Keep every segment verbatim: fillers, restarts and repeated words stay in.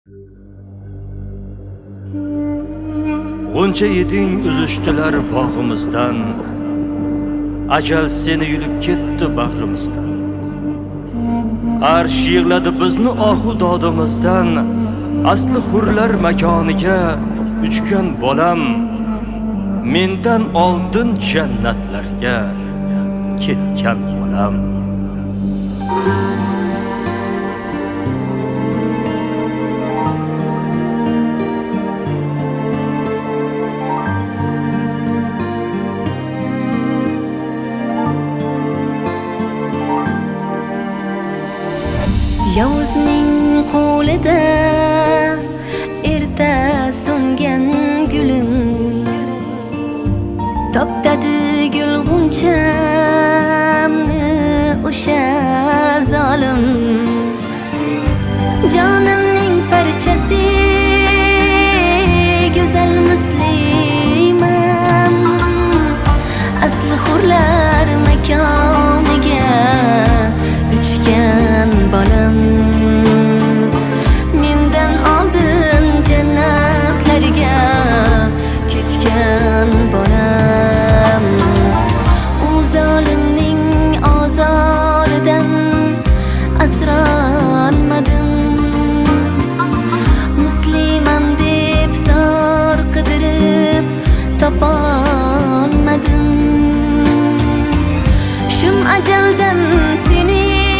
G'uncha yeding uzishdilar bog'imizdan, ajal seni yulib ketdi bag'rimizdan. Arsh yig'ladi bizni ohu dodimizdan, asli hurlar makoniga uchgan bolam, mendan oldin jannatlarga ketgan bolam. Yovuzning qo'lida erta so'ngan gulim, toptadi gulg'unchamni o'sha zolim. Jonimning parchasi go'zal muslimam, asli hurlar makoniga uchgan bolam. Mendan oldin jannatlarga ketgan bolam. U zolimning ozoridan asrolmadim, musliman deb zor qidirib topolmadim. Shum ajaldan seni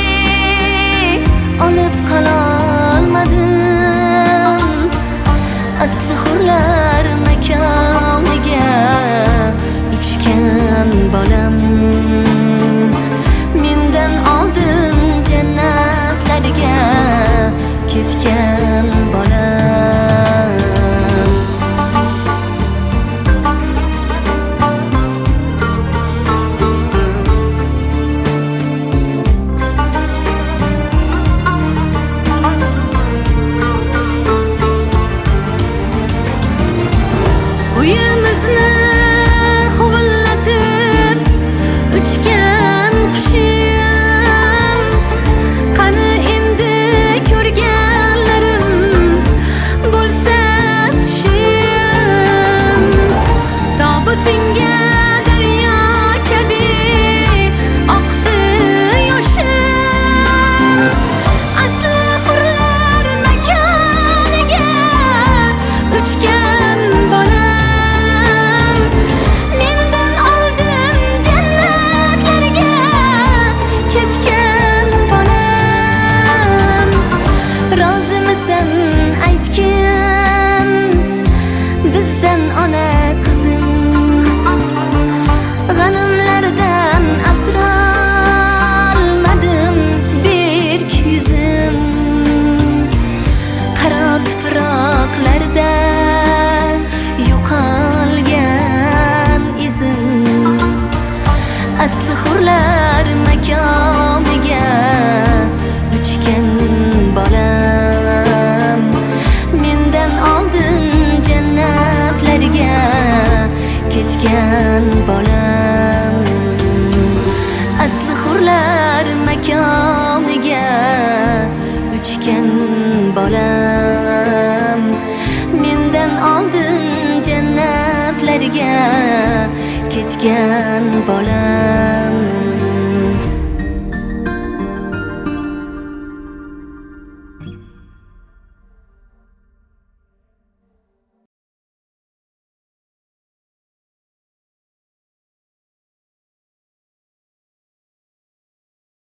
olib qololmadim, asli hurlar makoniga uchgan bolam. Mendan oldin jannatlarga ketgan bolam. Uyimizni huvullatib uchgan qushim, qani endi ko'rganlarim bo'lsa tushim. Tobutingga daryo kabi oqdi yoshim, asli hurlar makoniga uchgan bolam. Aytgin bizdan ona qizim, g'animlardan asrolmadim berk yuzim. Qaro tuproqlarda yo'qolgan izim, asli hurlar makoniga uchgan bolam. Mendan oldin jannatlarga ketgan bolam, asli hurlar makoniga uchgan bolam. Mendan oldin jannatlarga ketgan bolam.